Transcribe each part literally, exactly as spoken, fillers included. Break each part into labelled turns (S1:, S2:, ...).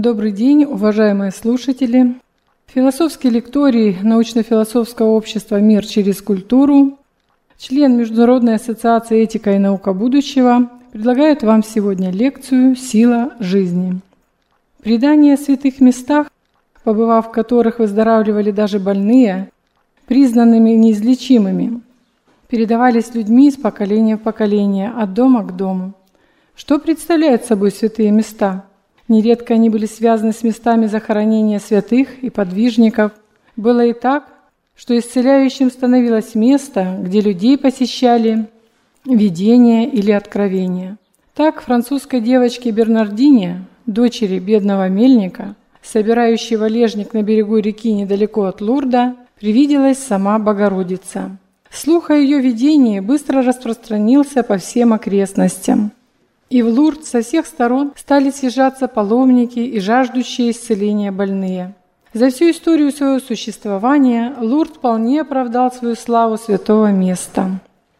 S1: Добрый день, уважаемые слушатели! Философский лекторий научно-философского общества «Мир через культуру», член Международной ассоциации «Этика и наука будущего» предлагает вам сегодня лекцию «Сила жизни». Предания о святых местах, побывав в которых выздоравливали даже больные, признанными неизлечимыми, передавались людьми из поколения в поколение, от дома к дому. Что представляют собой святые места? Нередко они были связаны с местами захоронения святых и подвижников. Было и так, что исцеляющим становилось место, где людей посещали видения или откровения. Так французской девочке Бернардине, дочери бедного мельника, собирающей валежник на берегу реки недалеко от Лурда, привиделась сама Богородица. Слух о ее видении быстро распространился по всем окрестностям. И в Лурд со всех сторон стали съезжаться паломники и жаждущие исцеления больные. За всю историю своего существования Лурд вполне оправдал свою славу святого места.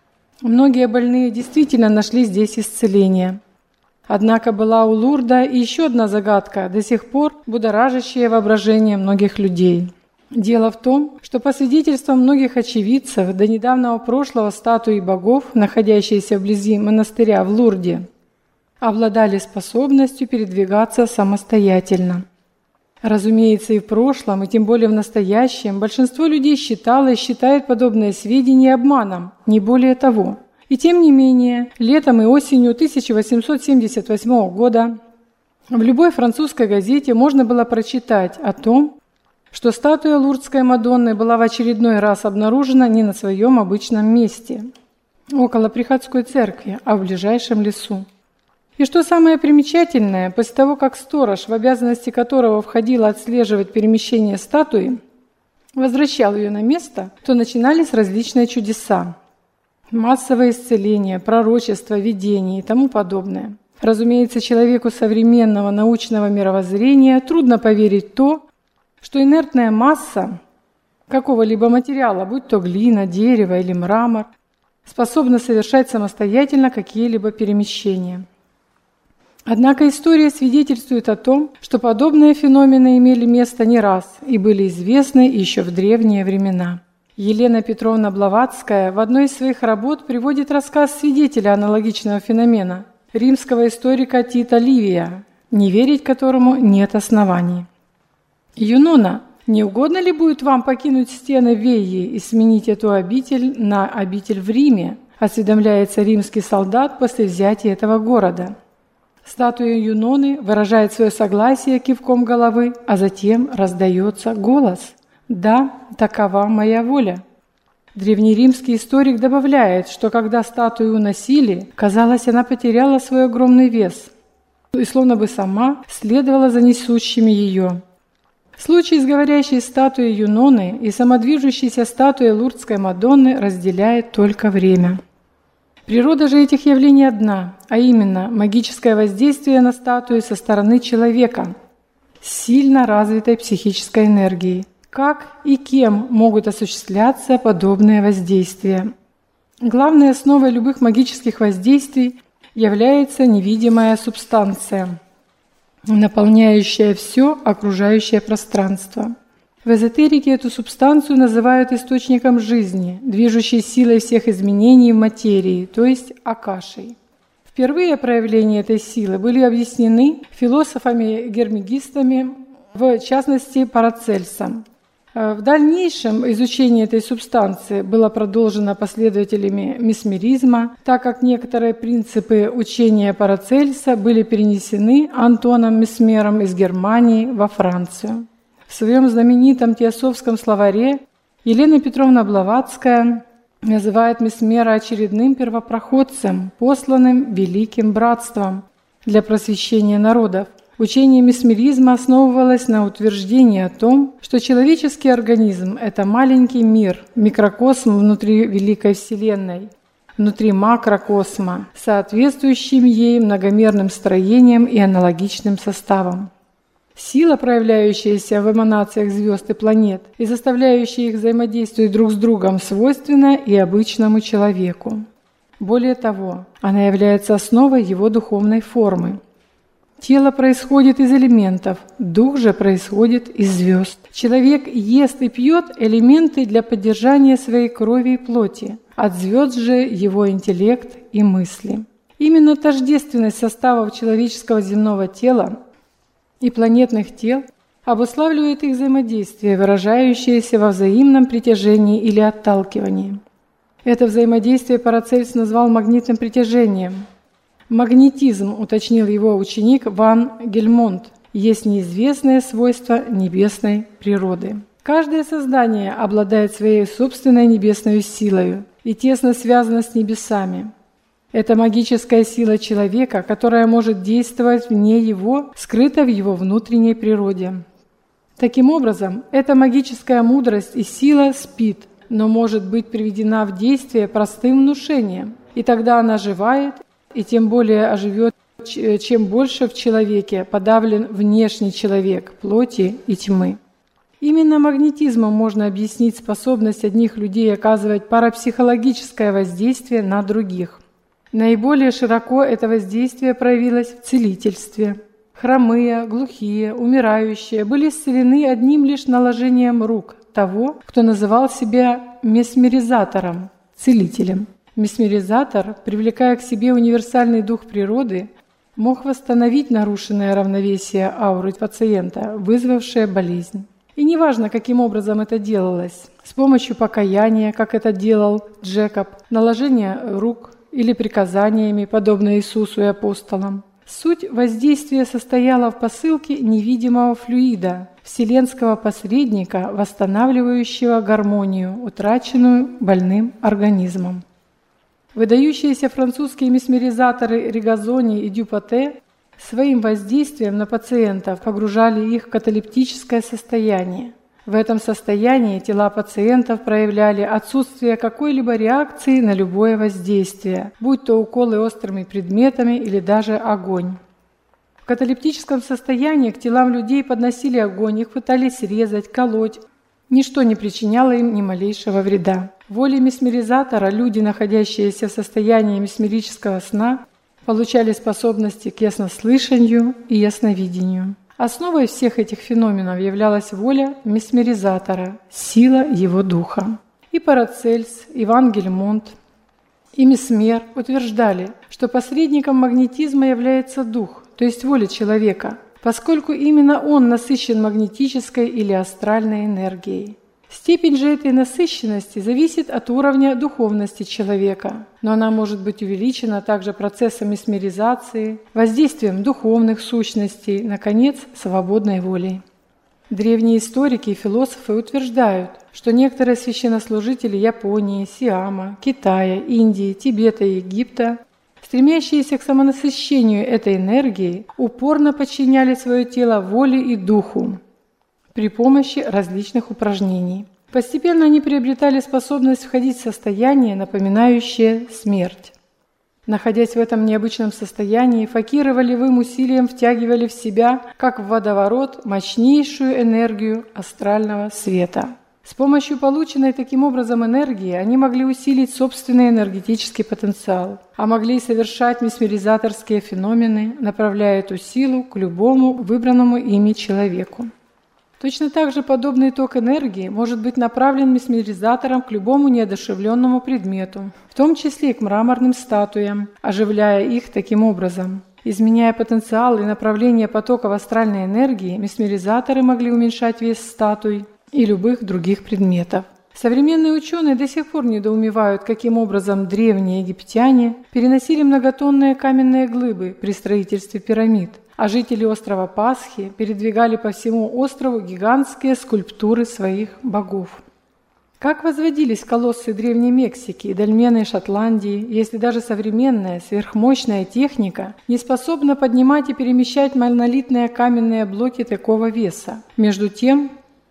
S1: Многие больные действительно нашли здесь исцеление. Однако была у Лурда и еще одна загадка, до сих пор будоражащая воображение многих людей. Дело в том, что по свидетельствам многих очевидцев, до недавнего прошлого статуи богов, находящиеся вблизи монастыря в Лурде, обладали способностью передвигаться самостоятельно. Разумеется, и в прошлом, и тем более в настоящем, большинство людей считало и считает подобные сведения обманом, не более того. И тем не менее, летом и осенью тысяча восемьсот семьдесят восьмого года в любой французской газете можно было прочитать о том, что статуя Лурдской Мадонны была в очередной раз обнаружена не на своем обычном месте, около приходской церкви, а в ближайшем лесу. И что самое примечательное, после того, как сторож, в обязанности которого входило отслеживать перемещение статуи, возвращал ее на место, то начинались различные чудеса. Массовое исцеление, пророчество, видение и тому подобное. Разумеется, человеку современного научного мировоззрения трудно поверить в то, что инертная масса какого-либо материала, будь то глина, дерево или мрамор, способна совершать самостоятельно какие-либо перемещения. Однако история свидетельствует о том, что подобные феномены имели место не раз и были известны еще в древние времена. Елена Петровна Блаватская в одной из своих работ приводит рассказ свидетеля аналогичного феномена, римского историка Тита Ливия, не верить которому нет оснований. «Юнона, не угодно ли будет вам покинуть стены Веи и сменить эту обитель на обитель в Риме?» осведомляется римский солдат после взятия этого города. Статуя Юноны выражает свое согласие кивком головы, а затем раздается голос: «Да, такова моя воля». Древнеримский историк добавляет, что когда статую уносили, казалось, она потеряла свой огромный вес и словно бы сама следовала за несущими ее. Случай с говорящей статуей Юноны и самодвижущейся статуей Лурдской Мадонны разделяет только время. Природа же этих явлений одна, а именно магическое воздействие на статую со стороны человека с сильно развитой психической энергией. Как и кем могут осуществляться подобные воздействия? Главной основой любых магических воздействий является невидимая субстанция, наполняющая все окружающее пространство. В эзотерике эту субстанцию называют источником жизни, движущей силой всех изменений в материи, то есть акашей. Впервые проявления этой силы были объяснены философами-гермегистами, в частности Парацельсом. В дальнейшем изучение этой субстанции было продолжено последователями месмеризма, так как некоторые принципы учения Парацельса были перенесены Антоном Месмером из Германии во Францию. В своем знаменитом теософском словаре Елена Петровна Блаватская называет Месмера очередным первопроходцем, посланным Великим Братством для просвещения народов. Учение месмеризма основывалось на утверждении о том, что человеческий организм – это маленький мир, микрокосм внутри Великой Вселенной, внутри макрокосма, соответствующим ей многомерным строением и аналогичным составом. Сила, проявляющаяся в эманациях звезд и планет и заставляющая их взаимодействовать друг с другом, свойственна и обычному человеку. Более того, она является основой его духовной формы. Тело происходит из элементов, дух же происходит из звезд. Человек ест и пьет элементы для поддержания своей крови и плоти, от звезд же его интеллект и мысли. Именно тождественность составов человеческого земного тела и планетных тел обуславливает их взаимодействие, выражающееся во взаимном притяжении или отталкивании. Это взаимодействие Парацельс назвал магнитным притяжением. Магнетизм, уточнил его ученик Ван Гельмонт, есть неизвестное свойство небесной природы. Каждое создание обладает своей собственной небесной силой и тесно связано с небесами. Это магическая сила человека, которая может действовать вне его, скрыта в его внутренней природе. Таким образом, эта магическая мудрость и сила спит, но может быть приведена в действие простым внушением, и тогда она оживает, и тем более оживет, чем больше в человеке подавлен внешний человек плоти и тьмы. Именно магнетизмом можно объяснить способность одних людей оказывать парапсихологическое воздействие на других. Наиболее широко это воздействие проявилось в целительстве. Хромые, глухие, умирающие были исцелены одним лишь наложением рук того, кто называл себя месмеризатором, целителем. Месмеризатор, привлекая к себе универсальный дух природы, мог восстановить нарушенное равновесие ауры пациента, вызвавшее болезнь. И неважно, каким образом это делалось – с помощью покаяния, как это делал Джекоб, наложения рук или приказаниями, подобно Иисусу и апостолам. Суть воздействия состояла в посылке невидимого флюида, вселенского посредника, восстанавливающего гармонию, утраченную больным организмом. Выдающиеся французские месмеризаторы Ригазони и Дюпоте своим воздействием на пациентов погружали их в каталептическое состояние. В этом состоянии тела пациентов проявляли отсутствие какой-либо реакции на любое воздействие, будь то уколы острыми предметами или даже огонь. В каталептическом состоянии к телам людей подносили огонь, их пытались резать, колоть. Ничто не причиняло им ни малейшего вреда. Волей месмеризатора люди, находящиеся в состоянии месмерического сна, получали способности к яснослышанию и ясновидению. Основой всех этих феноменов являлась воля месмеризатора, сила его духа. И Парацельс, и Ван Гельмонт, и Месмер утверждали, что посредником магнетизма является дух, то есть воля человека, поскольку именно он насыщен магнетической или астральной энергией. Степень же этой насыщенности зависит от уровня духовности человека, но она может быть увеличена также процессом месмеризации, воздействием духовных сущностей, наконец, свободной волей. Древние историки и философы утверждают, что некоторые священнослужители Японии, Сиама, Китая, Индии, Тибета и Египта, стремящиеся к самонасыщению этой энергией, упорно подчиняли свое тело воле и духу при помощи различных упражнений. Постепенно они приобретали способность входить в состояние, напоминающее смерть. Находясь в этом необычном состоянии, факиры волевым усилием втягивали в себя, как в водоворот, мощнейшую энергию астрального света. С помощью полученной таким образом энергии они могли усилить собственный энергетический потенциал, а могли и совершать месмеризаторские феномены, направляя эту силу к любому выбранному ими человеку. Точно так же подобный ток энергии может быть направлен месмеризатором к любому неодушевленному предмету, в том числе и к мраморным статуям, оживляя их таким образом. Изменяя потенциал и направление потоков астральной энергии, месмеризаторы могли уменьшать вес статуй и любых других предметов. Современные ученые до сих пор недоумевают, каким образом древние египтяне переносили многотонные каменные глыбы при строительстве пирамид, а жители острова Пасхи передвигали по всему острову гигантские скульптуры своих богов. Как возводились колоссы Древней Мексики и дольмены Шотландии, если даже современная сверхмощная техника не способна поднимать и перемещать монолитные каменные блоки такого веса? Между тем,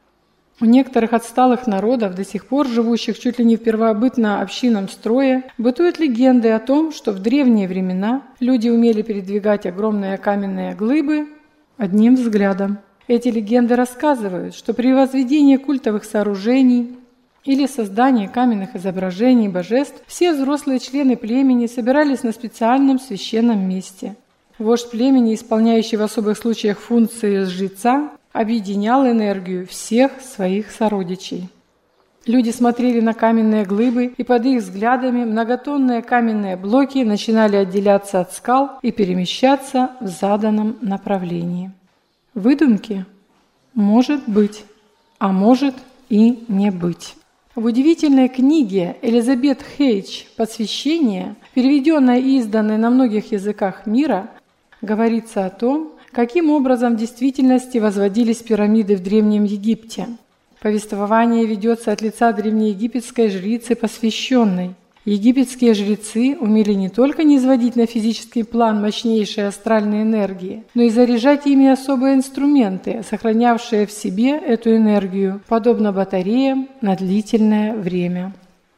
S1: у некоторых отсталых народов, до сих пор живущих чуть ли не в первобытно-общинном строе, бытуют легенды о том, что в древние времена люди умели передвигать огромные каменные глыбы одним взглядом. Эти легенды рассказывают, что при возведении культовых сооружений или создании каменных изображений божеств все взрослые члены племени собирались на специальном священном месте. Вождь племени, исполняющий в особых случаях функции жреца, объединял энергию всех своих сородичей. Люди смотрели на каменные глыбы, и под их взглядами многотонные каменные блоки начинали отделяться от скал и перемещаться в заданном направлении. Выдумки? Может быть, а может и не быть. В удивительной книге Элизабет Хейдж «Посвящение», переведенной и изданной на многих языках мира, говорится о том, каким образом в действительности возводились пирамиды в Древнем Египте. Повествование ведется от лица древнеегипетской жрицы посвященной. Египетские жрецы умели не только низводить на физический план мощнейшие астральные энергии, но и заряжать ими особые инструменты, сохранявшие в себе эту энергию, подобно батареям, на длительное время.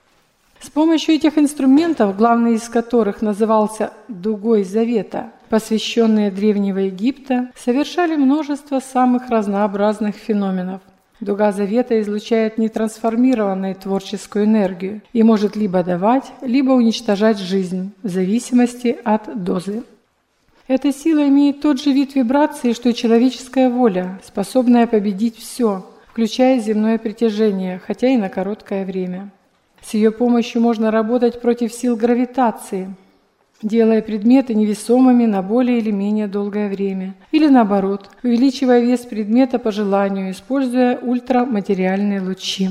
S1: С помощью этих инструментов, главный из которых назывался «дугой завета», посвященные Древнего Египта, совершали множество самых разнообразных феноменов. Дуга завета излучает нетрансформированную творческую энергию и может либо давать, либо уничтожать жизнь, в зависимости от дозы. Эта сила имеет тот же вид вибрации, что и человеческая воля, способная победить все, включая земное притяжение, хотя и на короткое время. С ее помощью можно работать против сил гравитации, делая предметы невесомыми на более или менее долгое время, или наоборот, увеличивая вес предмета по желанию, используя ультраматериальные лучи.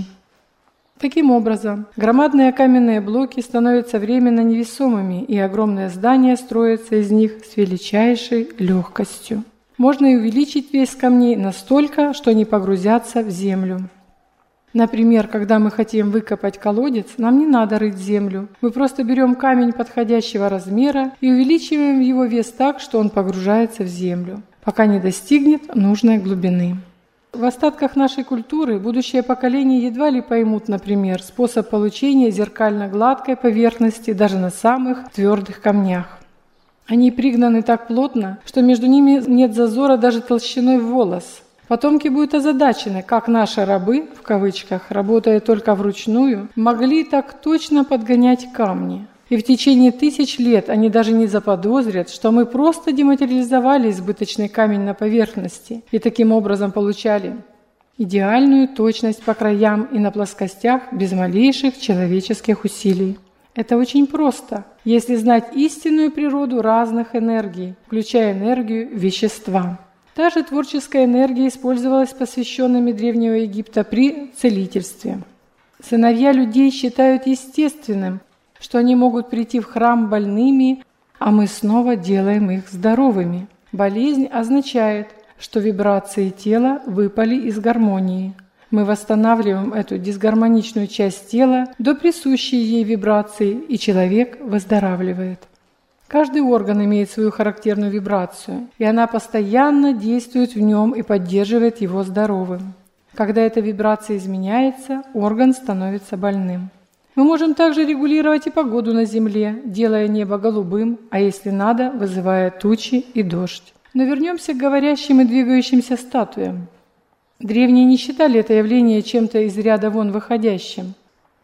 S1: Таким образом, громадные каменные блоки становятся временно невесомыми, и огромное здание строится из них с величайшей легкостью. Можно и увеличить вес камней настолько, что они погрузятся в землю. Например, когда мы хотим выкопать колодец, нам не надо рыть землю. Мы просто берем камень подходящего размера и увеличиваем его вес так, что он погружается в землю, пока не достигнет нужной глубины. В остатках нашей культуры будущее поколение едва ли поймут, например, способ получения зеркально-гладкой поверхности даже на самых твердых камнях. Они пригнаны так плотно, что между ними нет зазора даже толщиной в волос. Потомки будут озадачены, как наши рабы, в кавычках, работая только вручную, могли так точно подгонять камни. И в течение тысяч лет они даже не заподозрят, что мы просто дематериализовали избыточный камень на поверхности и таким образом получали идеальную точность по краям и на плоскостях без малейших человеческих усилий. Это очень просто, если знать истинную природу разных энергий, включая энергию вещества. Та же творческая энергия использовалась посвященными Древнего Египта при целительстве. Сыновья людей считают естественным, что они могут прийти в храм больными, а мы снова делаем их здоровыми. Болезнь означает, что вибрации тела выпали из гармонии. Мы восстанавливаем эту дисгармоничную часть тела до присущей ей вибрации, и человек выздоравливает. Каждый орган имеет свою характерную вибрацию, и она постоянно действует в нем и поддерживает его здоровым. Когда эта вибрация изменяется, орган становится больным. Мы можем также регулировать и погоду на Земле, делая небо голубым, а если надо, вызывая тучи и дождь. Но вернемся к говорящим и двигающимся статуям. Древние не считали это явление чем-то из ряда вон выходящим.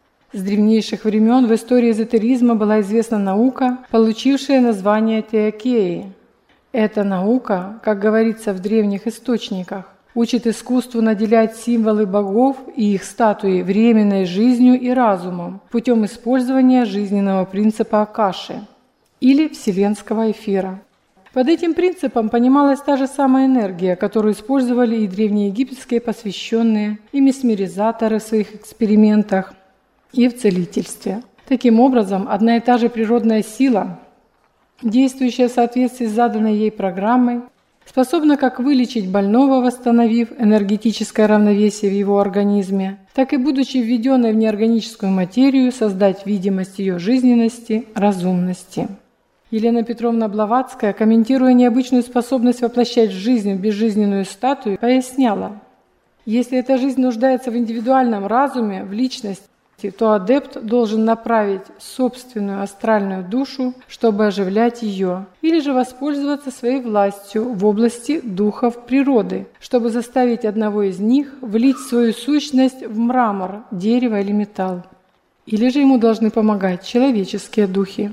S1: С древнейших времен в истории эзотеризма была известна наука, получившая название теокеи. Эта наука, как говорится в древних источниках, учит искусству наделять символы богов и их статуи временной жизнью и разумом путем использования жизненного принципа Акаши или вселенского эфира. Под этим принципом понималась та же самая энергия, которую использовали и древнеегипетские посвященные, и месмеризаторы в своих экспериментах, и в целительстве. Таким образом, одна и та же природная сила, действующая в соответствии с заданной ей программой, способна как вылечить больного, восстановив энергетическое равновесие в его организме, так и, будучи введенной в неорганическую материю, создать видимость ее жизненности, разумности. Елена Петровна Блаватская, комментируя необычную способность воплощать в жизнь безжизненную статую, поясняла: если эта жизнь нуждается в индивидуальном разуме, в личности, то адепт должен направить собственную астральную душу, чтобы оживлять ее, или же воспользоваться своей властью в области духов природы, чтобы заставить одного из них влить свою сущность в мрамор, дерево или металл. Или же ему должны помогать человеческие духи.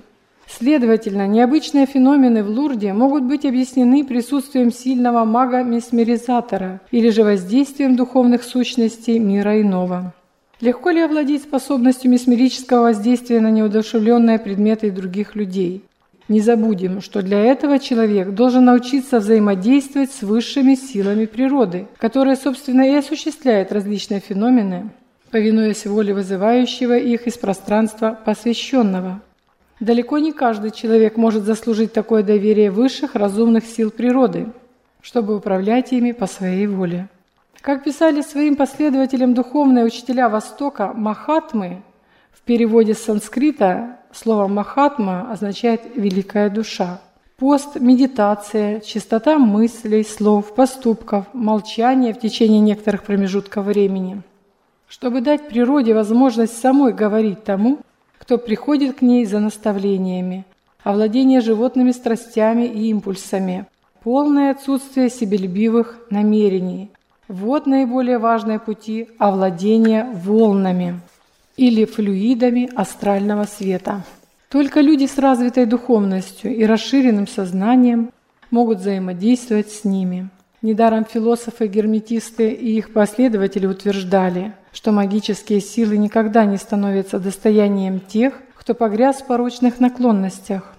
S1: Следовательно, необычные феномены в Лурде могут быть объяснены присутствием сильного мага-месмеризатора или же воздействием духовных сущностей мира иного. Легко ли овладеть способностью месмерического воздействия на неудушевленные предметы других людей? Не забудем, что для этого человек должен научиться взаимодействовать с высшими силами природы, которые, собственно, и осуществляют различные феномены, повинуясь воле вызывающего их из пространства посвященного. Далеко не каждый человек может заслужить такое доверие высших разумных сил природы, чтобы управлять ими по своей воле. Как писали своим последователям духовные учителя Востока, махатмы, в переводе с санскрита слово «махатма» означает «великая душа». Пост, медитация, чистота мыслей, слов, поступков, молчание в течение некоторых промежутков времени. Чтобы дать природе возможность самой говорить тому, кто приходит к ней за наставлениями, овладение животными страстями и импульсами, полное отсутствие себелюбивых намерений. Вот наиболее важные пути овладения волнами или флюидами астрального света. Только люди с развитой духовностью и расширенным сознанием могут взаимодействовать с ними. Недаром философы-герметисты и их последователи утверждали, что магические силы никогда не становятся достоянием тех, кто погряз в порочных наклонностях.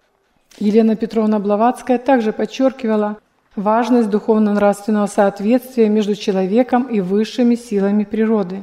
S1: Елена Петровна Блаватская также подчеркивала важность духовно-нравственного соответствия между человеком и высшими силами природы.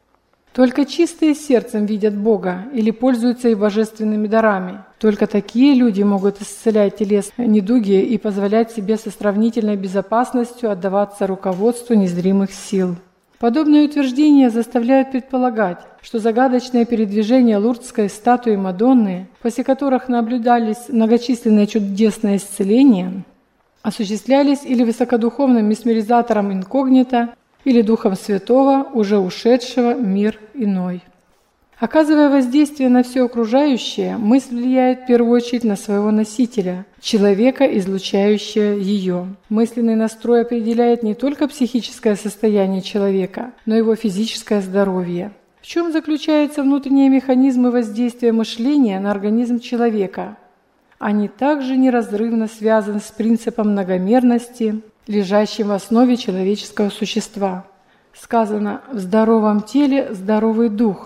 S1: Только чистые сердцем видят Бога или пользуются и божественными дарами. Только такие люди могут исцелять телесные недуги и позволять себе со сравнительной безопасностью отдаваться руководству незримых сил. Подобные утверждения заставляют предполагать, что загадочное передвижение лурдской статуи Мадонны, после которых наблюдались многочисленные чудесные исцеления, осуществлялись или высокодуховным месмеризатором инкогнито, или Духом Святого, уже ушедшего в мир иной. Оказывая воздействие на все окружающее, мысль влияет в первую очередь на своего носителя, человека, излучающего ее. Мысленный настрой определяет не только психическое состояние человека, но и его физическое здоровье. В чем заключаются внутренние механизмы воздействия мышления на организм человека? Они также неразрывно связаны с принципом многомерности, лежащим в основе человеческого существа. Сказано «в здоровом теле здоровый дух».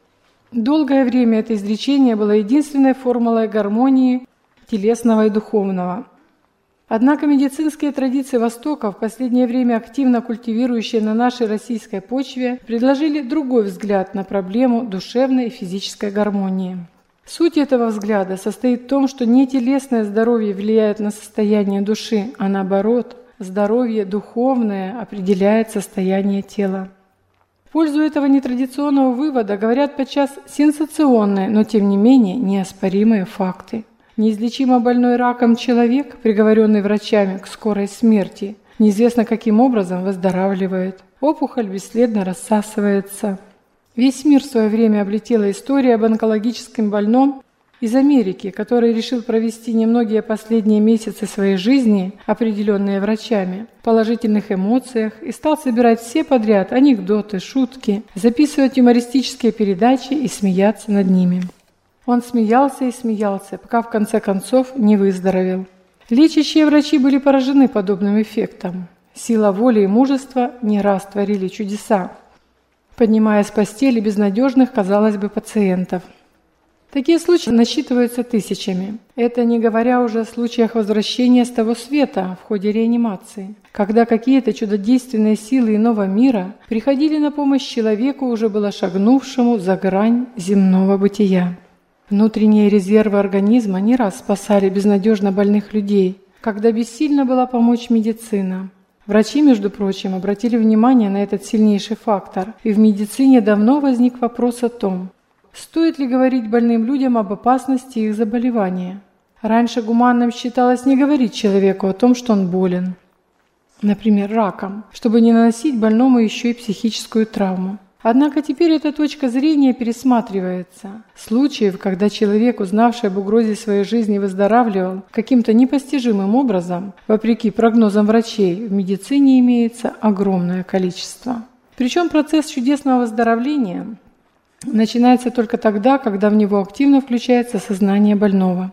S1: Долгое время это изречение было единственной формулой гармонии телесного и духовного. Однако медицинские традиции Востока, в последнее время активно культивирующие на нашей российской почве, предложили другой взгляд на проблему душевной и физической гармонии. Суть этого взгляда состоит в том, что не телесное здоровье влияет на состояние души, а наоборот, здоровье духовное определяет состояние тела. В пользу этого нетрадиционного вывода говорят подчас сенсационные, но тем не менее неоспоримые факты. Неизлечимо больной раком человек, приговоренный врачами к скорой смерти, неизвестно каким образом выздоравливает. Опухоль бесследно рассасывается. Весь мир в свое время облетела история об онкологическом больном из Америки, который решил провести немногие последние месяцы своей жизни, определенные врачами, в положительных эмоциях и стал собирать все подряд анекдоты, шутки, записывать юмористические передачи и смеяться над ними. Он смеялся и смеялся, пока в конце концов не выздоровел. Лечащие врачи были поражены подобным эффектом. Сила воли и мужества не раз творили чудеса, поднимая с постели безнадежных, казалось бы, пациентов. Такие случаи насчитываются тысячами. Это не говоря уже о случаях возвращения с того света в ходе реанимации, когда какие-то чудодейственные силы иного мира приходили на помощь человеку, уже было шагнувшему за грань земного бытия. Внутренние резервы организма не раз спасали безнадежно больных людей, когда бессильна была помочь медицина. Врачи, между прочим, обратили внимание на этот сильнейший фактор, и в медицине давно возник вопрос о том, стоит ли говорить больным людям об опасности их заболевания. Раньше гуманным считалось не говорить человеку о том, что он болен, например, раком, чтобы не наносить больному еще и психическую травму. Однако теперь эта точка зрения пересматривается. Случаев, когда человек, узнавший об угрозе своей жизни, выздоравливал каким-то непостижимым образом, вопреки прогнозам врачей, в медицине имеется огромное количество. Причем процесс чудесного выздоровления начинается только тогда, когда в него активно включается сознание больного.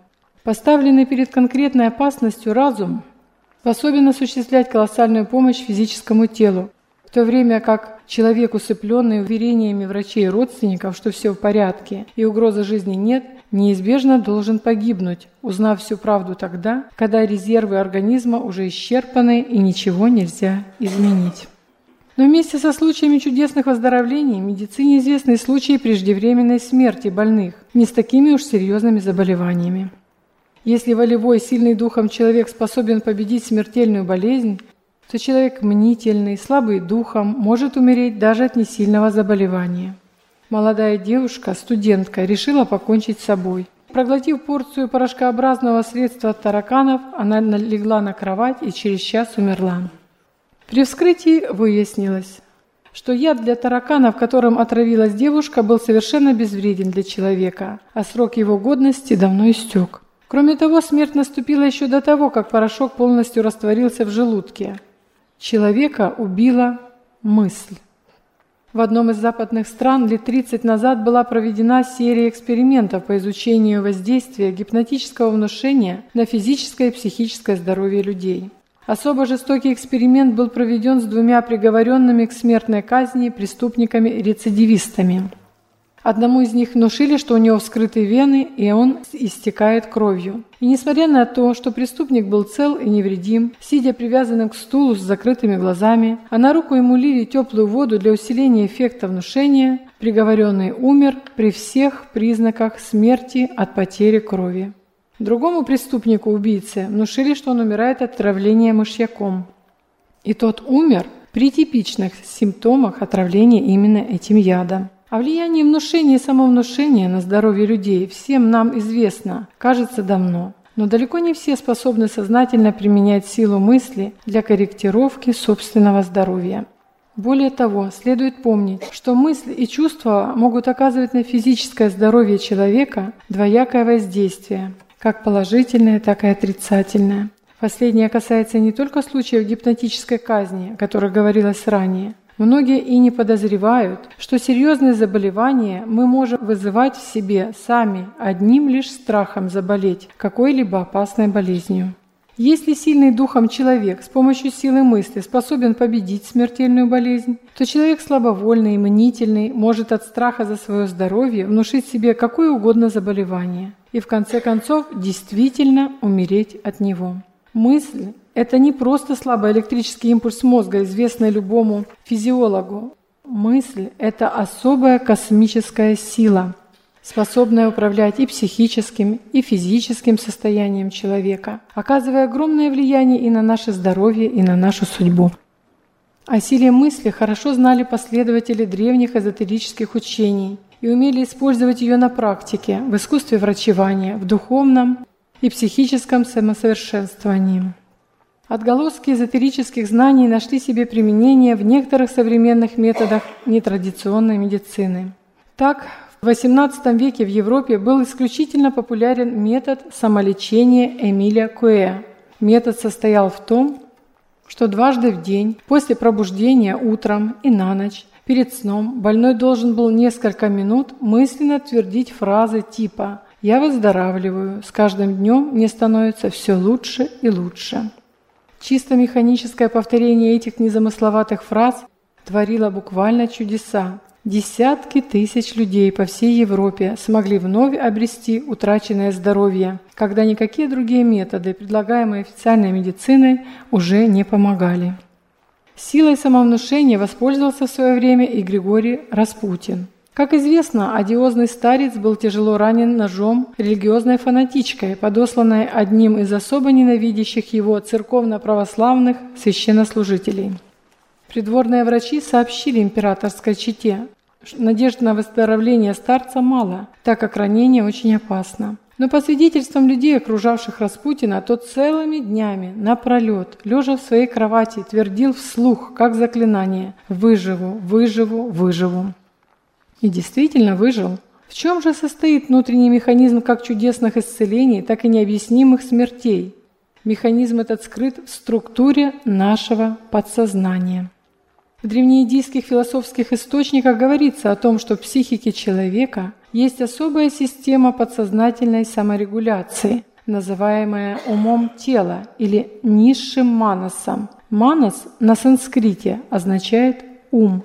S1: Поставленный перед конкретной опасностью разум способен осуществлять колоссальную помощь физическому телу, в то время как человек, усыпленный уверениями врачей и родственников, что все в порядке и угрозы жизни нет, неизбежно должен погибнуть, узнав всю правду тогда, когда резервы организма уже исчерпаны и ничего нельзя изменить. Но вместе со случаями чудесных выздоровлений в медицине известны случаи преждевременной смерти больных не с такими уж серьезными заболеваниями. Если волевой, сильный духом человек способен победить смертельную болезнь, то человек мнительный, слабый духом, может умереть даже от несильного заболевания. Молодая девушка, студентка, решила покончить с собой. Проглотив порцию порошкообразного средства от тараканов, она легла на кровать и через час умерла. При вскрытии выяснилось, что яд для тараканов, которым отравилась девушка, был совершенно безвреден для человека, а срок его годности давно истек. Кроме того, смерть наступила еще до того, как порошок полностью растворился в желудке. Человека убила мысль. В одном из западных стран лет тридцать назад была проведена серия экспериментов по изучению воздействия гипнотического внушения на физическое и психическое здоровье людей. Особо жестокий эксперимент был проведен с двумя приговоренными к смертной казни преступниками-рецидивистами. Одному из них внушили, что у него вскрыты вены, и он истекает кровью. И несмотря на то, что преступник был цел и невредим, сидя привязанным к стулу с закрытыми глазами, а на руку ему лили теплую воду для усиления эффекта внушения, приговоренный умер при всех признаках смерти от потери крови. Другому преступнику-убийце внушили, что он умирает от отравления мышьяком. И тот умер при типичных симптомах отравления именно этим ядом. О влиянии внушения и самовнушения на здоровье людей всем нам известно, кажется, давно. Но далеко не все способны сознательно применять силу мысли для корректировки собственного здоровья. Более того, следует помнить, что мысли и чувства могут оказывать на физическое здоровье человека двоякое воздействие, как положительное, так и отрицательное. Последнее касается не только случаев гипнотической казни, о которых говорилось ранее. Многие и не подозревают, что серьезные заболевания мы можем вызывать в себе сами одним лишь страхом заболеть какой-либо опасной болезнью. Если сильный духом человек с помощью силы мысли способен победить смертельную болезнь, то человек слабовольный и мнительный может от страха за свое здоровье внушить себе какое угодно заболевание и в конце концов действительно умереть от него. Мысль – это не просто слабый электрический импульс мозга, известный любому физиологу. Мысль – это особая космическая сила, способная управлять и психическим, и физическим состоянием человека, оказывая огромное влияние и на наше здоровье, и на нашу судьбу. О силе мысли хорошо знали последователи древних эзотерических учений и умели использовать ее на практике, в искусстве врачевания, в духовном и психическом самосовершенствовании. Отголоски эзотерических знаний нашли себе применение в некоторых современных методах нетрадиционной медицины. Так, в восемнадцатом веке в Европе был исключительно популярен метод самолечения Эмиля Куэ. Метод состоял в том, что дважды в день, после пробуждения утром и на ночь, перед сном, больной должен был несколько минут мысленно твердить фразы типа «Я выздоравливаю, с каждым днем мне становится все лучше и лучше». Чисто механическое повторение этих незамысловатых фраз творило буквально чудеса. Десятки тысяч людей по всей Европе смогли вновь обрести утраченное здоровье, когда никакие другие методы, предлагаемые официальной медициной, уже не помогали. Силой самовнушения воспользовался в свое время и Григорий Распутин. Как известно, одиозный старец был тяжело ранен ножом религиозной фанатичкой, подосланной одним из особо ненавидящих его церковно-православных священнослужителей. Придворные врачи сообщили императорской чете, что надежд на выздоровление старца мало, так как ранение очень опасно. Но по свидетельствам людей, окружавших Распутина, тот целыми днями напролет, лежа в своей кровати, твердил вслух, как заклинание: «Выживу, выживу, выживу». И действительно выжил. В чем же состоит внутренний механизм как чудесных исцелений, так и необъяснимых смертей? Механизм этот скрыт в структуре нашего подсознания. В древнеиндийских философских источниках говорится о том, что в психике человека есть особая система подсознательной саморегуляции, называемое умом тело или низшим манасом. Манас на санскрите означает «ум».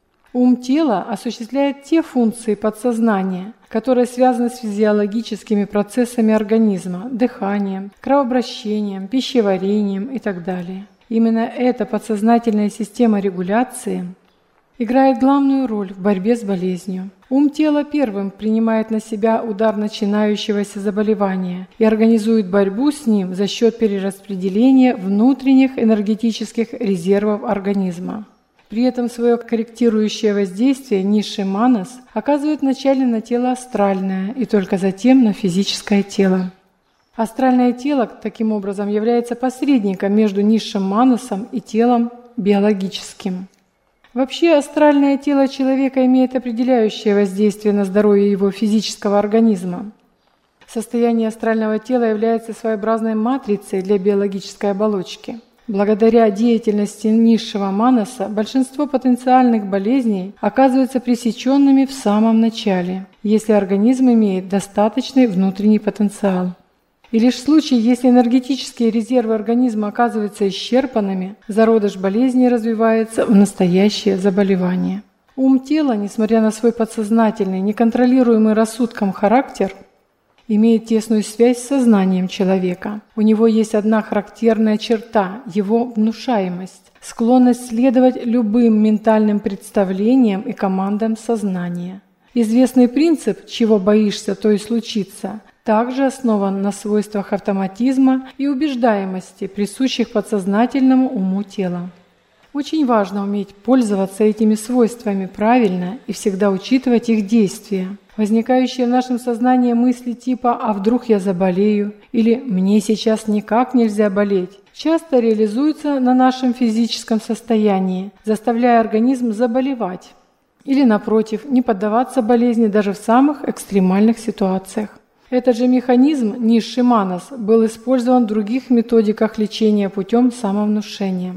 S1: Ум тела осуществляет те функции подсознания, которые связаны с физиологическими процессами организма, дыханием, кровообращением, пищеварением и так далее. Именно эта подсознательная система регуляции играет главную роль в борьбе с болезнью. Ум тела первым принимает на себя удар начинающегося заболевания и организует борьбу с ним за счет перераспределения внутренних энергетических резервов организма. При этом свое корректирующее воздействие низший манас оказывает вначале на тело астральное и только затем на физическое тело. Астральное тело, таким образом, является посредником между низшим манасом и телом биологическим. Вообще, астральное тело человека имеет определяющее воздействие на здоровье его физического организма. Состояние астрального тела является своеобразной матрицей для биологической оболочки. Благодаря деятельности низшего манаса большинство потенциальных болезней оказываются пресеченными в самом начале, если организм имеет достаточный внутренний потенциал. И лишь в случае, если энергетические резервы организма оказываются исчерпанными, зародыш болезни развивается в настоящее заболевание. Ум тела, несмотря на свой подсознательный, неконтролируемый рассудком характер, имеет тесную связь с сознанием человека. У него есть одна характерная черта – его внушаемость, склонность следовать любым ментальным представлениям и командам сознания. Известный принцип «чего боишься, то и случится» также основан на свойствах автоматизма и убеждаемости, присущих подсознательному уму тела. Очень важно уметь пользоваться этими свойствами правильно и всегда учитывать их действия. Возникающие в нашем сознании мысли типа «а вдруг я заболею» или «мне сейчас никак нельзя болеть» часто реализуются на нашем физическом состоянии, заставляя организм заболевать или, напротив, не поддаваться болезни даже в самых экстремальных ситуациях. Этот же механизм, низший манас, был использован в других методиках лечения путем самовнушения.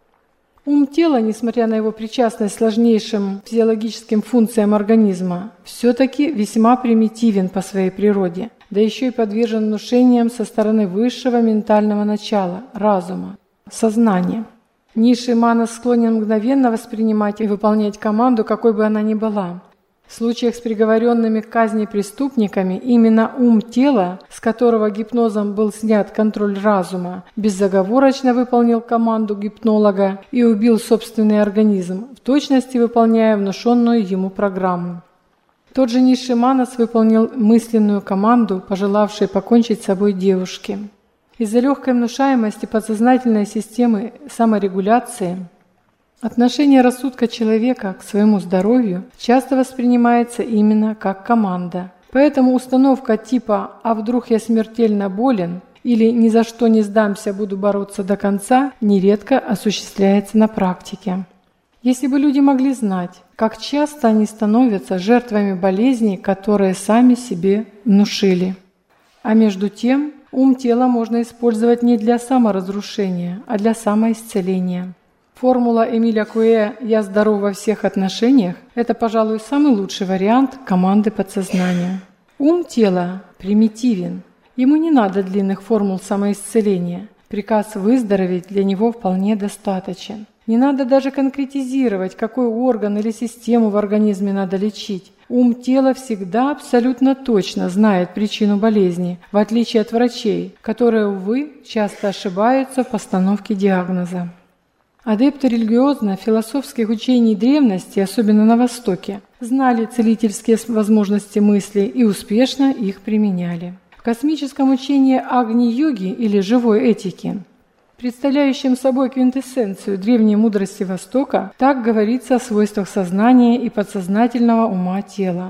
S1: Ум тела, несмотря на его причастность к сложнейшим физиологическим функциям организма, все-таки весьма примитивен по своей природе, да еще и подвержен внушениям со стороны высшего ментального начала, разума, сознания. Низший манас склонен мгновенно воспринимать и выполнять команду, какой бы она ни была. В случаях с приговоренными к казни преступниками именно ум тела, с которого гипнозом был снят контроль разума, безоговорочно выполнил команду гипнолога и убил собственный организм, в точности выполняя внушенную ему программу. Тот же низший манас выполнил мысленную команду, пожелавшей покончить с собой девушки. Из-за легкой внушаемости подсознательной системы саморегуляции отношение рассудка человека к своему здоровью часто воспринимается именно как команда. Поэтому установка типа «а вдруг я смертельно болен» или «ни за что не сдамся, буду бороться до конца» нередко осуществляется на практике. Если бы люди могли знать, как часто они становятся жертвами болезней, которые сами себе внушили. А между тем, ум тела можно использовать не для саморазрушения, а для самоисцеления. Формула Эмиля Куэ «Я здоров во всех отношениях» – это, пожалуй, самый лучший вариант команды подсознания. Ум тела примитивен. Ему не надо длинных формул самоисцеления. Приказ выздороветь для него вполне достаточен. Не надо даже конкретизировать, какой орган или систему в организме надо лечить. Ум тела всегда абсолютно точно знает причину болезни, в отличие от врачей, которые, увы, часто ошибаются в постановке диагноза. Адепты религиозно-философских учений древности, особенно на Востоке, знали целительские возможности мысли и успешно их применяли. В космическом учении Агни-йоги или живой этики, представляющем собой квинтэссенцию древней мудрости Востока, так говорится о свойствах сознания и подсознательного ума тела.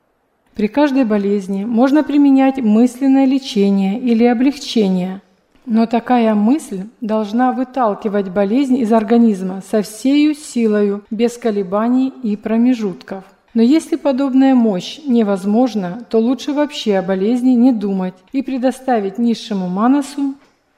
S1: При каждой болезни можно применять мысленное лечение или облегчение, но такая мысль должна выталкивать болезнь из организма со всею силою, без колебаний и промежутков. Но если подобная мощь невозможна, то лучше вообще о болезни не думать и предоставить низшему манасу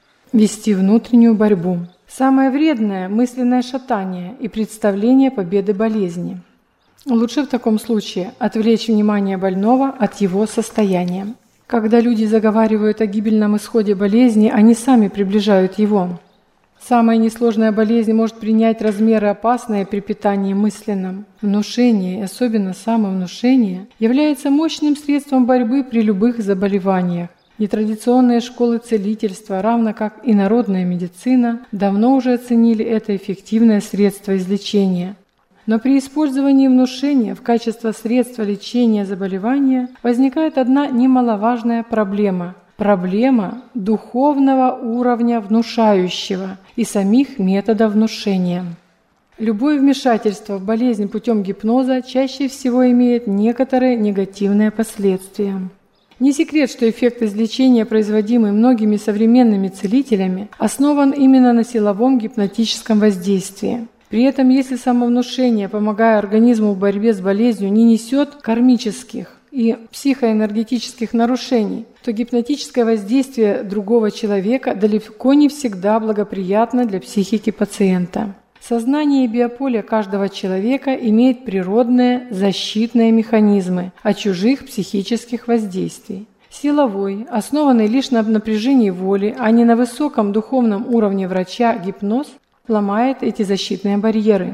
S1: вести внутреннюю борьбу. Самое вредное – мысленное шатание и представление победы болезни. Лучше в таком случае отвлечь внимание больного от его состояния. Когда люди заговаривают о гибельном исходе болезни, они сами приближают его. Самая несложная болезнь может принять размеры опасные при питании мысленном. Внушение, и особенно самовнушение, является мощным средством борьбы при любых заболеваниях. Нетрадиционные школы целительства, равно как и народная медицина, давно уже оценили это эффективное средство излечения. Но при использовании внушения в качестве средства лечения заболевания возникает одна немаловажная проблема – проблема духовного уровня внушающего и самих методов внушения. Любое вмешательство в болезнь путем гипноза чаще всего имеет некоторые негативные последствия. Не секрет, что эффект излечения, производимый многими современными целителями, основан именно на силовом гипнотическом воздействии. При этом, если самовнушение, помогая организму в борьбе с болезнью, не несет кармических и психоэнергетических нарушений, то гипнотическое воздействие другого человека далеко не всегда благоприятно для психики пациента. Сознание и биополе каждого человека имеет природные защитные механизмы от чужих психических воздействий. Силовой, основанный лишь на напряжении воли, а не на высоком духовном уровне врача, гипноз ломает эти защитные барьеры,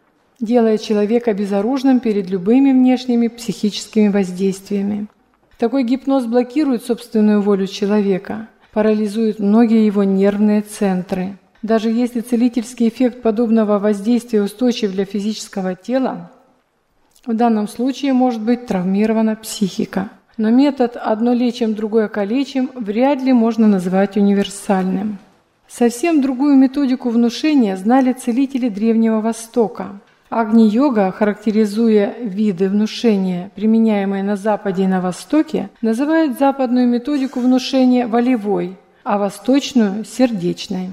S1: делая человека безоружным перед любыми внешними психическими воздействиями. Такой гипноз блокирует собственную волю человека, парализует многие его нервные центры. Даже если целительский эффект подобного воздействия устойчив для физического тела, в данном случае может быть травмирована психика. Но метод «одно лечим, другое калечим» вряд ли можно назвать универсальным. Совсем другую методику внушения знали целители Древнего Востока. Агни-йога, характеризуя виды внушения, применяемые на Западе и на Востоке, называет западную методику внушения волевой, а восточную – сердечной.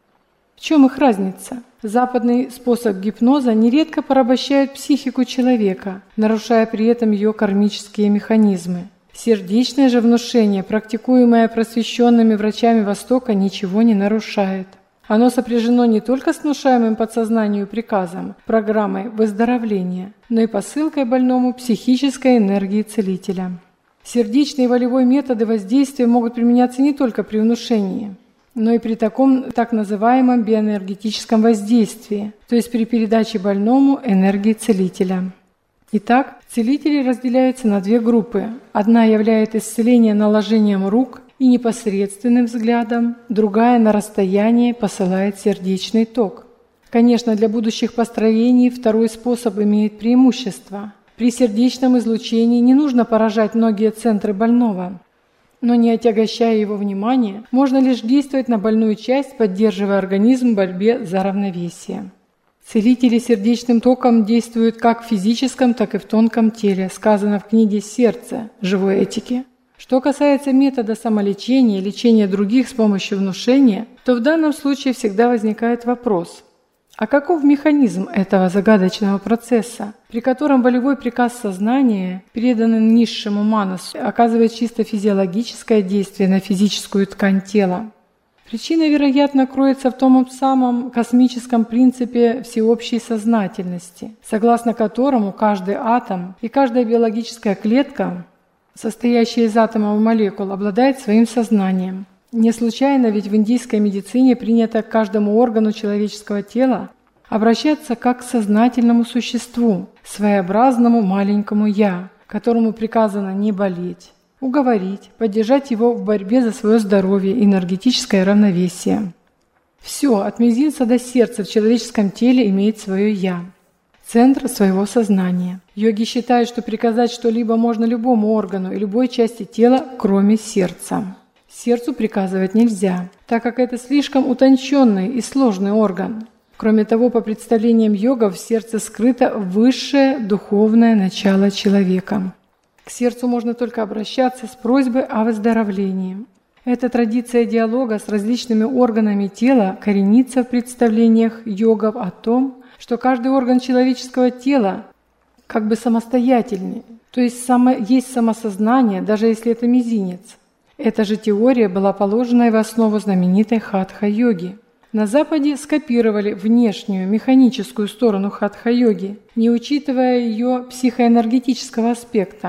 S1: В чем их разница? Западный способ гипноза нередко порабощает психику человека, нарушая при этом ее кармические механизмы. Сердечное же внушение, практикуемое просвещенными врачами Востока, ничего не нарушает. Оно сопряжено не только с внушаемым подсознанию приказом, программой выздоровления, но и посылкой больному психической энергии целителя. Сердечные и волевой методы воздействия могут применяться не только при внушении, но и при таком так называемом биоэнергетическом воздействии, то есть при передаче больному энергии целителя. Итак, целители разделяются на две группы. Одна является исцеление наложением рук и непосредственным взглядом, другая на расстоянии посылает сердечный ток. Конечно, для будущих построений второй способ имеет преимущество. При сердечном излучении не нужно поражать многие центры больного, но не отягощая его внимание, можно лишь действовать на больную часть, поддерживая организм в борьбе за равновесие. Целители сердечным током действуют как в физическом, так и в тонком теле, сказано в книге «Сердце» живой этики. Что касается метода самолечения и лечения других с помощью внушения, то в данном случае всегда возникает вопрос: а каков механизм этого загадочного процесса, при котором волевой приказ сознания, переданный низшему манасу, оказывает чисто физиологическое действие на физическую ткань тела? Причина, вероятно, кроется в том самом космическом принципе всеобщей сознательности, согласно которому каждый атом и каждая биологическая клетка, состоящая из атомов и молекул, обладает своим сознанием. Не случайно ведь в индийской медицине принято к каждому органу человеческого тела обращаться как к сознательному существу, своеобразному маленькому «я», которому приказано не болеть, уговорить, поддержать его в борьбе за свое здоровье и энергетическое равновесие. Все, от мизинца до сердца в человеческом теле имеет свое «я», центр своего сознания. Йоги считают, что приказать что-либо можно любому органу и любой части тела, кроме сердца. Сердцу приказывать нельзя, так как это слишком утонченный и сложный орган. Кроме того, по представлениям йогов, в сердце скрыто высшее духовное начало человека. К сердцу можно только обращаться с просьбой о выздоровлении. Эта традиция диалога с различными органами тела коренится в представлениях йогов о том, что каждый орган человеческого тела как бы самостоятельный, то есть само, есть самосознание, даже если это мизинец. Эта же теория была положена и в основу знаменитой хатха-йоги. На Западе скопировали внешнюю механическую сторону хатха-йоги, не учитывая ее психоэнергетического аспекта.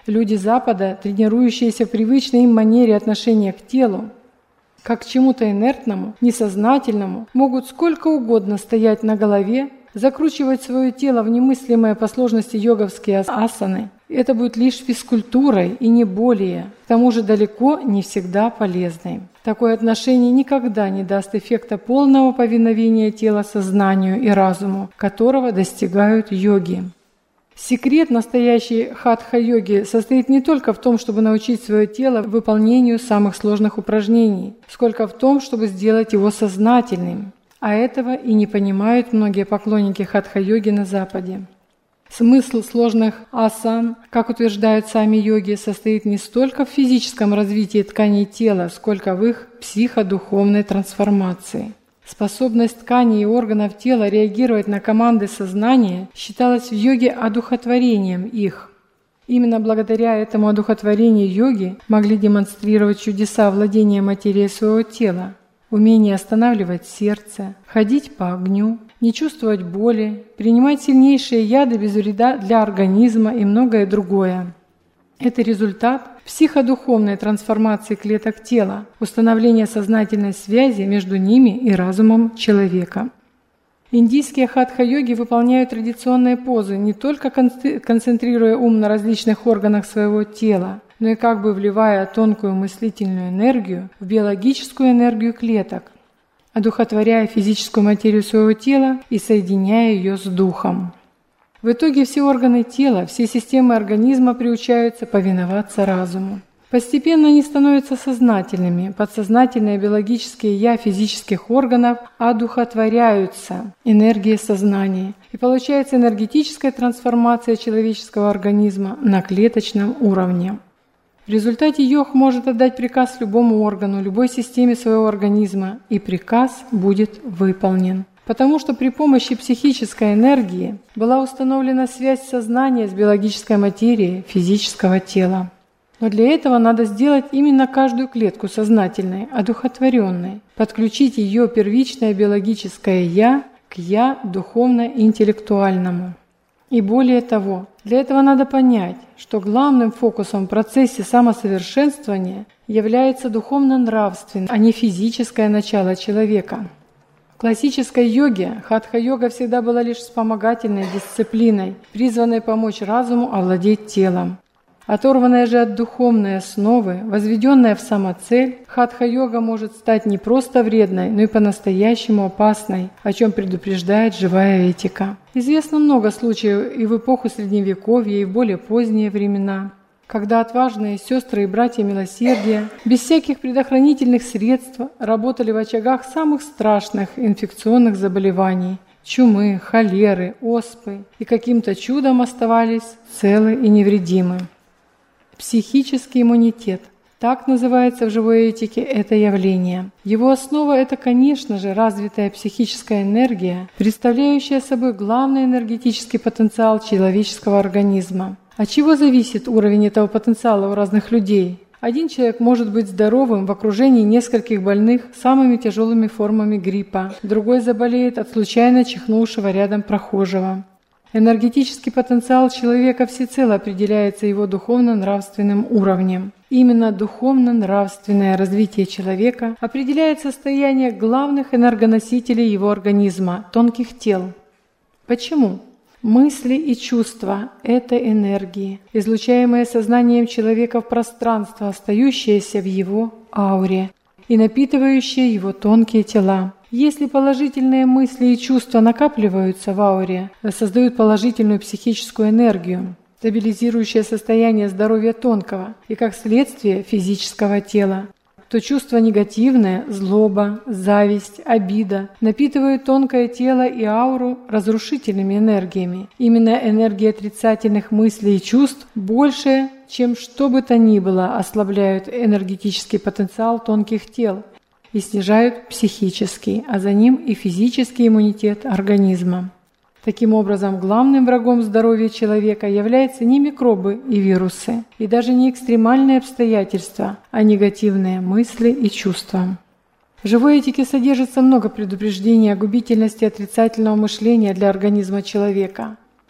S1: Люди Запада, тренирующиеся в привычной им манере отношения к телу, как к чему-то инертному, несознательному, могут сколько угодно стоять на голове, закручивать свое тело в немыслимые по сложности йоговские асаны. Это будет лишь физкультурой и не более, к тому же далеко не всегда полезной. Такое отношение никогда не даст эффекта полного повиновения тела сознанию и разуму, которого достигают йоги. Секрет настоящей хатха-йоги состоит не только в том, чтобы научить свое тело выполнению самых сложных упражнений, сколько в том, чтобы сделать его сознательным. А этого и не понимают многие поклонники хатха-йоги на Западе. Смысл сложных асан, как утверждают сами йоги, состоит не столько в физическом развитии тканей тела, сколько в их психодуховной трансформации. Способность тканей и органов тела реагировать на команды сознания считалась в йоге одухотворением их. Именно благодаря этому одухотворению йоги могли демонстрировать чудеса владения материей своего тела, умение останавливать сердце, ходить по огню, не чувствовать боли, принимать сильнейшие яды без вреда для организма и многое другое. Это результат психодуховной трансформации клеток тела, установления сознательной связи между ними и разумом человека. Индийские хатха-йоги выполняют традиционные позы, не только концентрируя ум на различных органах своего тела, но и как бы вливая тонкую мыслительную энергию в биологическую энергию клеток, одухотворяя физическую материю своего тела и соединяя ее с духом. В итоге все органы тела, все системы организма приучаются повиноваться разуму. Постепенно они становятся сознательными, подсознательные биологические «я» физических органов одухотворяются энергией сознания, и получается энергетическая трансформация человеческого организма на клеточном уровне. В результате йог может отдать приказ любому органу, любой системе своего организма, и приказ будет выполнен. Потому что при помощи психической энергии была установлена связь сознания с биологической материей физического тела. Но для этого надо сделать именно каждую клетку сознательной, одухотворенной, подключить ее первичное биологическое «я» к «я» духовно-интеллектуальному. И более того, для этого надо понять, что главным фокусом в процессе самосовершенствования является духовно-нравственное, а не физическое начало человека. В классической йоге хатха-йога всегда была лишь вспомогательной дисциплиной, призванной помочь разуму овладеть телом. Оторванная же от духовной основы, возведенная в самоцель, хатха-йога может стать не просто вредной, но и по-настоящему опасной, о чем предупреждает живая этика. Известно много случаев и в эпоху Средневековья, и в более поздние времена, когда отважные сестры и братья милосердия без всяких предохранительных средств работали в очагах самых страшных инфекционных заболеваний – чумы, холеры, оспы, и каким-то чудом оставались целы и невредимы. Психический иммунитет – так называется в живой этике это явление. Его основа – это, конечно же, развитая психическая энергия, представляющая собой главный энергетический потенциал человеческого организма. От чего зависит уровень этого потенциала у разных людей? Один человек может быть здоровым в окружении нескольких больных самыми тяжелыми формами гриппа, другой заболеет от случайно чихнувшего рядом прохожего. Энергетический потенциал человека всецело определяется его духовно-нравственным уровнем. Именно духовно-нравственное развитие человека определяет состояние главных энергоносителей его организма – тонких тел. Почему? Мысли и чувства – это энергии, излучаемые сознанием человека в пространство, остающиеся в его ауре и напитывающие его тонкие тела. Если положительные мысли и чувства накапливаются в ауре, создают положительную психическую энергию, стабилизирующее состояние здоровья тонкого и, как следствие, физического тела, то чувства негативные, злоба, зависть, обида напитывают тонкое тело и ауру разрушительными энергиями. Именно энергии отрицательных мыслей и чувств больше, чем что бы то ни было, ослабляют энергетический потенциал тонких тел и снижают психический, а за ним и физический иммунитет организма. Таким образом, главным врагом здоровья человека являются не микробы и вирусы, и даже не экстремальные обстоятельства, а негативные мысли и чувства. В живой этике содержится много предупреждений о губительности отрицательного мышления для организма человека.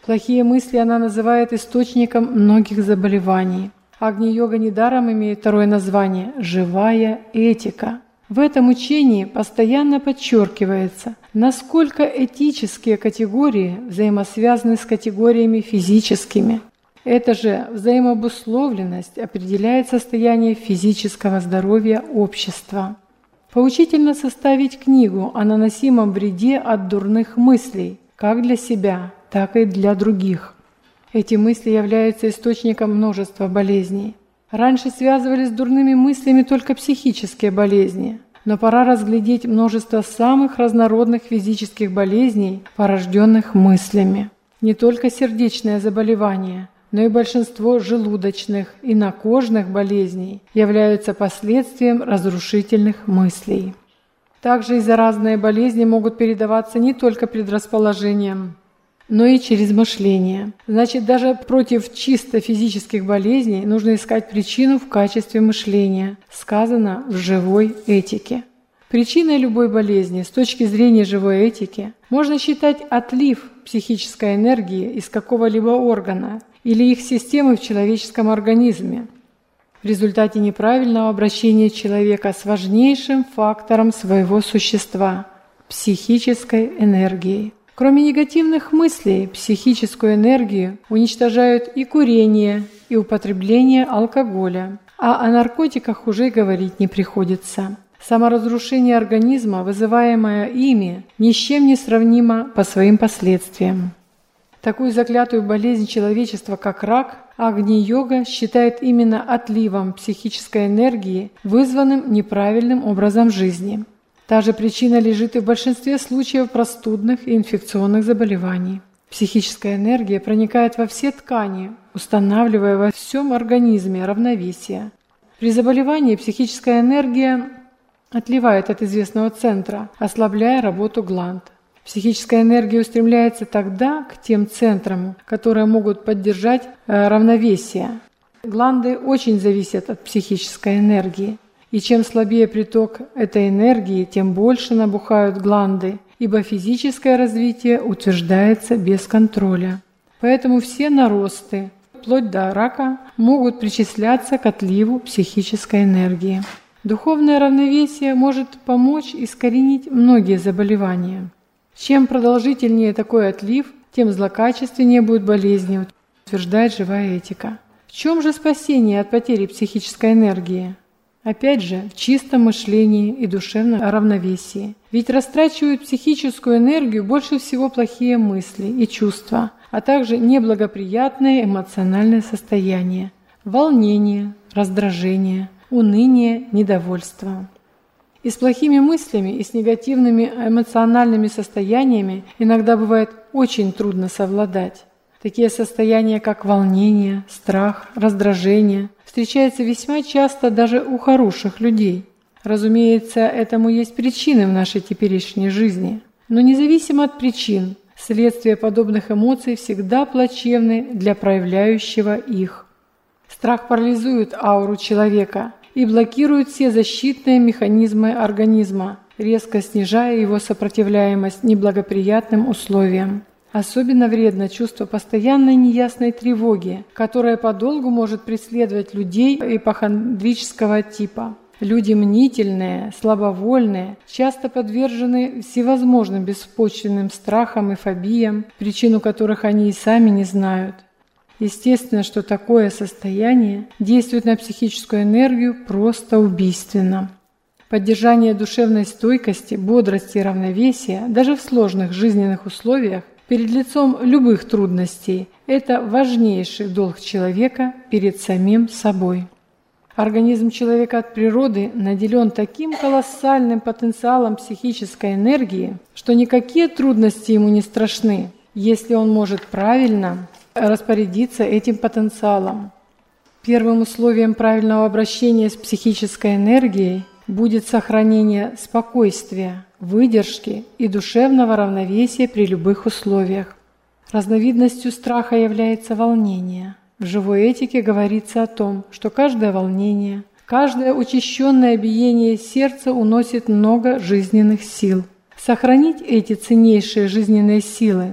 S1: Плохие мысли она называет источником многих заболеваний. Агни-йога недаром имеет второе название – «живая этика». В этом учении постоянно подчеркивается, насколько этические категории взаимосвязаны с категориями физическими. Эта же взаимообусловленность определяет состояние физического здоровья общества. Поучительно составить книгу о наносимом вреде от дурных мыслей, как для себя, так и для других. Эти мысли являются источником множества болезней. Раньше связывали с дурными мыслями только психические болезни, но пора разглядеть множество самых разнородных физических болезней, порожденных мыслями. Не только сердечные заболевания, но и большинство желудочных и накожных болезней являются последствием разрушительных мыслей. Также и заразные болезни могут передаваться не только предрасположением, но и через мышление. Значит, даже против чисто физических болезней нужно искать причину в качестве мышления, сказано в живой этике. Причиной любой болезни с точки зрения живой этики можно считать отлив психической энергии из какого-либо органа или их системы в человеческом организме в результате неправильного обращения человека с важнейшим фактором своего существа – психической энергией. Кроме негативных мыслей, психическую энергию уничтожают и курение, и употребление алкоголя, а о наркотиках уже говорить не приходится. Саморазрушение организма, вызываемое ими, ни с чем не сравнимо по своим последствиям. Такую заклятую болезнь человечества, как рак, Агни-йога считает именно отливом психической энергии, вызванным неправильным образом жизни. Та же причина лежит и в большинстве случаев простудных и инфекционных заболеваний. Психическая энергия проникает во все ткани, устанавливая во всем организме равновесие. При заболевании психическая энергия отливает от известного центра, ослабляя работу гланд. Психическая энергия устремляется тогда к тем центрам, которые могут поддержать э, равновесие. Гланды очень зависят от психической энергии. И чем слабее приток этой энергии, тем больше набухают гланды, ибо физическое развитие утверждается без контроля. Поэтому все наросты, вплоть до рака, могут причисляться к отливу психической энергии. Духовное равновесие может помочь искоренить многие заболевания. Чем продолжительнее такой отлив, тем злокачественнее будут болезни, утверждает живая этика. В чем же спасение от потери психической энергии? Опять же, в чистом мышлении и душевном равновесии. Ведь растрачивают психическую энергию больше всего плохие мысли и чувства, а также неблагоприятные эмоциональные состояния, волнение, раздражение, уныние, недовольство. И с плохими мыслями, и с негативными эмоциональными состояниями иногда бывает очень трудно совладать. Такие состояния, как волнение, страх, раздражение, встречаются весьма часто даже у хороших людей. Разумеется, этому есть причины в нашей теперешней жизни. Но независимо от причин, следствия подобных эмоций всегда плачевны для проявляющего их. Страх парализует ауру человека и блокирует все защитные механизмы организма, резко снижая его сопротивляемость неблагоприятным условиям. Особенно вредно чувство постоянной неясной тревоги, которое подолгу может преследовать людей ипохондрического типа. Люди мнительные, слабовольные, часто подвержены всевозможным беспочвенным страхам и фобиям, причину которых они и сами не знают. Естественно, что такое состояние действует на психическую энергию просто убийственно. Поддержание душевной стойкости, бодрости и равновесия даже в сложных жизненных условиях перед лицом любых трудностей – это важнейший долг человека перед самим собой. Организм человека от природы наделен таким колоссальным потенциалом психической энергии, что никакие трудности ему не страшны, если он может правильно распорядиться этим потенциалом. Первым условием правильного обращения с психической энергией будет сохранение спокойствия, выдержки и душевного равновесия при любых условиях. Разновидностью страха является волнение. В живой этике говорится о том, что каждое волнение, каждое учащенное биение сердца уносит много жизненных сил. Сохранить эти ценнейшие жизненные силы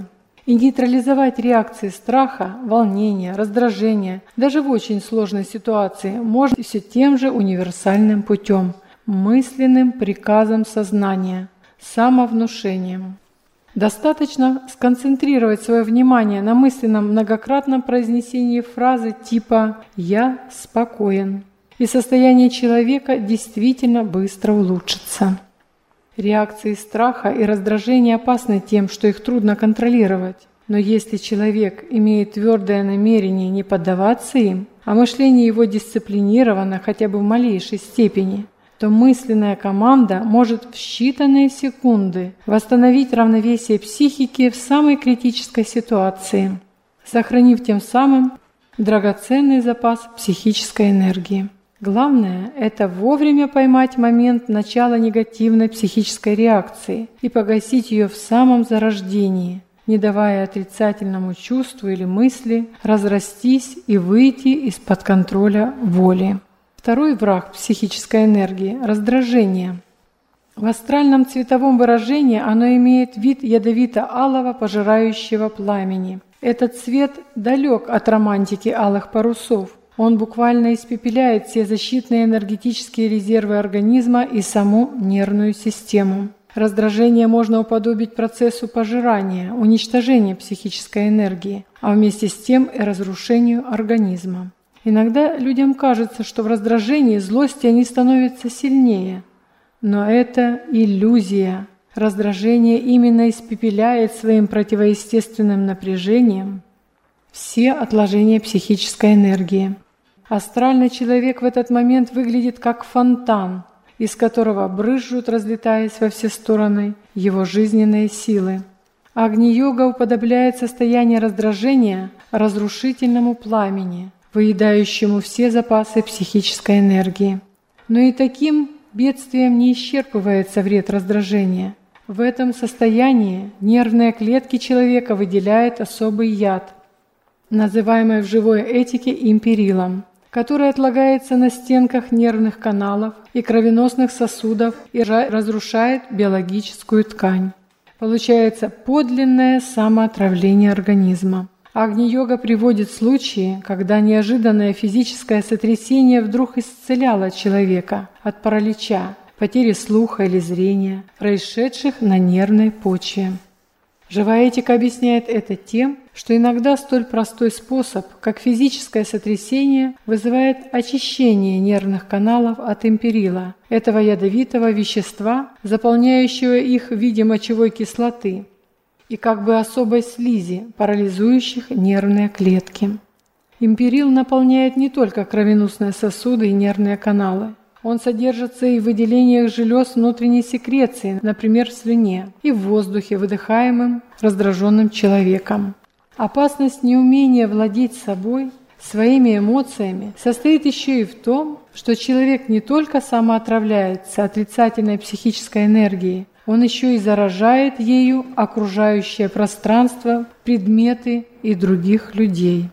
S1: И нейтрализовать реакции страха, волнения, раздражения, даже в очень сложной ситуации, можно все тем же универсальным путем – мысленным приказом сознания, самовнушением. Достаточно сконцентрировать свое внимание на мысленном многократном произнесении фразы типа «я спокоен», и состояние человека действительно быстро улучшится. Реакции страха и раздражения опасны тем, что их трудно контролировать. Но если человек имеет твердое намерение не поддаваться им, а мышление его дисциплинировано хотя бы в малейшей степени, то мысленная команда может в считанные секунды восстановить равновесие психики в самой критической ситуации, сохранив тем самым драгоценный запас психической энергии. Главное – это вовремя поймать момент начала негативной психической реакции и погасить ее в самом зарождении, не давая отрицательному чувству или мысли разрастись и выйти из-под контроля воли. Второй враг психической энергии – раздражение. В астральном цветовом выражении оно имеет вид ядовито-алого пожирающего пламени. Этот цвет далек от романтики алых парусов. Он буквально испепеляет все защитные энергетические резервы организма и саму нервную систему. Раздражение можно уподобить процессу пожирания, уничтожения психической энергии, а вместе с тем и разрушению организма. Иногда людям кажется, что в раздражении, злости они становятся сильнее. Но это иллюзия. Раздражение именно испепеляет своим противоестественным напряжением все отложения психической энергии. Астральный человек в этот момент выглядит как фонтан, из которого брызжут, разлетаясь во все стороны, его жизненные силы. Агни-йога уподобляет состояние раздражения разрушительному пламени, выедающему все запасы психической энергии. Но и таким бедствием не исчерпывается вред раздражения. В этом состоянии нервные клетки человека выделяют особый яд, называемый в живой этике империлом, который отлагается на стенках нервных каналов и кровеносных сосудов и разрушает биологическую ткань. Получается подлинное самоотравление организма. Агни-йога приводит случаи, когда неожиданное физическое сотрясение вдруг исцеляло человека от паралича, потери слуха или зрения, происшедших на нервной почве. Живая этика объясняет это тем, что иногда столь простой способ, как физическое сотрясение, вызывает очищение нервных каналов от империла, этого ядовитого вещества, заполняющего их в виде мочевой кислоты, и как бы особой слизи, парализующих нервные клетки. Империл наполняет не только кровеносные сосуды и нервные каналы. Он содержится и в выделениях желез внутренней секреции, например, в слюне, и в воздухе, выдыхаемым раздраженным человеком. Опасность неумения владеть собой, своими эмоциями, состоит еще и в том, что человек не только самоотравляется отрицательной психической энергией, он еще и заражает ею окружающее пространство, предметы и других людей.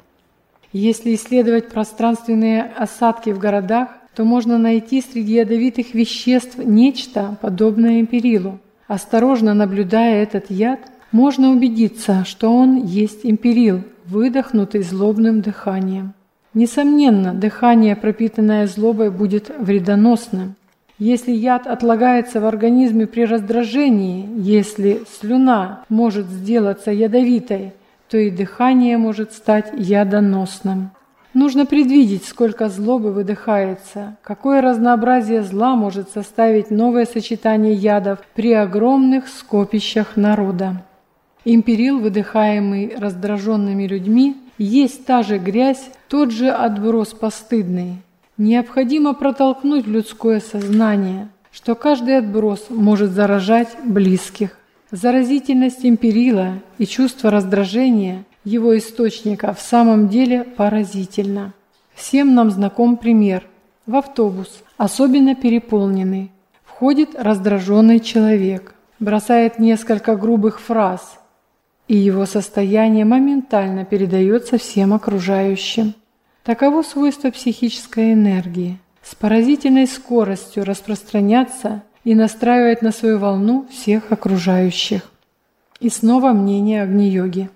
S1: Если исследовать пространственные осадки в городах, то можно найти среди ядовитых веществ нечто подобное империлу. Осторожно наблюдая этот яд, можно убедиться, что он есть империл, выдохнутый злобным дыханием. Несомненно, дыхание, пропитанное злобой, будет вредоносным. Если яд отлагается в организме при раздражении, если слюна может сделаться ядовитой, то и дыхание может стать ядоносным. Нужно предвидеть, сколько злобы выдыхается, какое разнообразие зла может составить новое сочетание ядов при огромных скопищах народа. Империл, выдыхаемый раздраженными людьми, есть та же грязь, тот же отброс постыдный. Необходимо протолкнуть в людское сознание, что каждый отброс может заражать близких. Заразительность империла и чувство раздражения его источника в самом деле поразительно. Всем нам знаком пример. В автобус, особенно переполненный, входит раздраженный человек, бросает несколько грубых фраз, и его состояние моментально передается всем окружающим. Таково свойство психической энергии – с поразительной скоростью распространяться и настраивать на свою волну всех окружающих. И снова мнение Агни-йоги.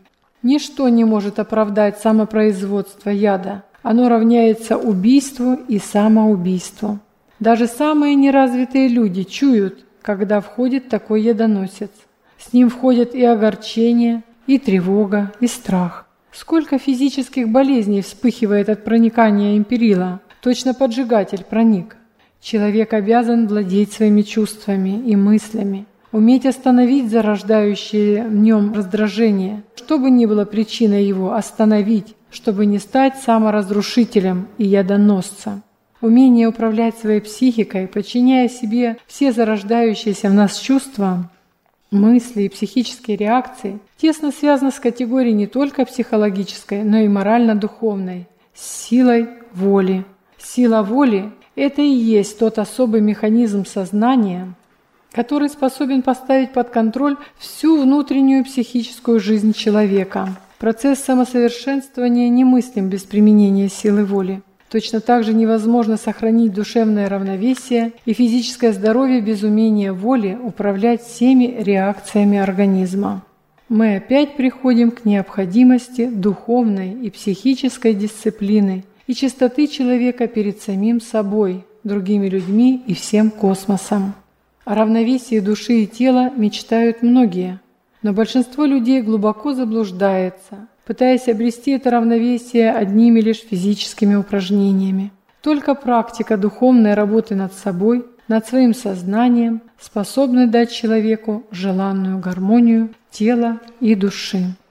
S1: Ничто не может оправдать самопроизводство яда. Оно равняется убийству и самоубийству. Даже самые неразвитые люди чуют, когда входит такой ядоносец. С ним входят и огорчение, и тревога, и страх. Сколько физических болезней вспыхивает от проникания империла. Точно поджигатель проник. Человек обязан владеть своими чувствами и мыслями, уметь остановить зарождающее в нем раздражение, что бы ни было причиной его, остановить, чтобы не стать саморазрушителем и ядоносцем. Умение управлять своей психикой, подчиняя себе все зарождающиеся в нас чувства, мысли и психические реакции, тесно связано с категорией не только психологической, но и морально-духовной, с силой воли. Сила воли – это и есть тот особый механизм сознания, который способен поставить под контроль всю внутреннюю психическую жизнь человека. Процесс самосовершенствования немыслим без применения силы воли. Точно так же невозможно сохранить душевное равновесие и физическое здоровье без умения воли управлять всеми реакциями организма. Мы опять приходим к необходимости духовной и психической дисциплины и чистоты человека перед самим собой, другими людьми и всем космосом. О равновесии души и тела мечтают многие, но большинство людей глубоко заблуждается, пытаясь обрести это равновесие одними лишь физическими упражнениями. Только практика духовной работы над собой, над своим сознанием способна дать человеку желанную гармонию тела и души.